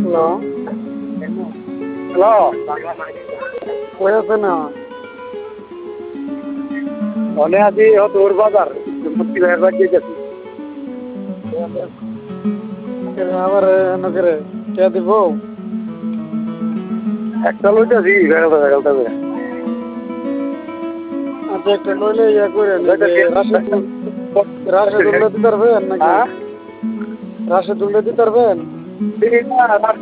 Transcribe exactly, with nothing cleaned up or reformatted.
Hello hello কই আছেন না? মনে আছি তোর বাজার মুক্তি ভাইয়ের বাড়ি যেতেছি আবার নগরে কে দিব? একটা লইতেছি বেড়াতে বেড়াতে করে আচ্ছা একটা নইলে ইয়া করেন রাশেদুল রাশেদুল্লাহ দিতে পারবেন নাকি? হ্যাঁ রাশেদুল্লাহ দিতে পারবেন? ঠিক না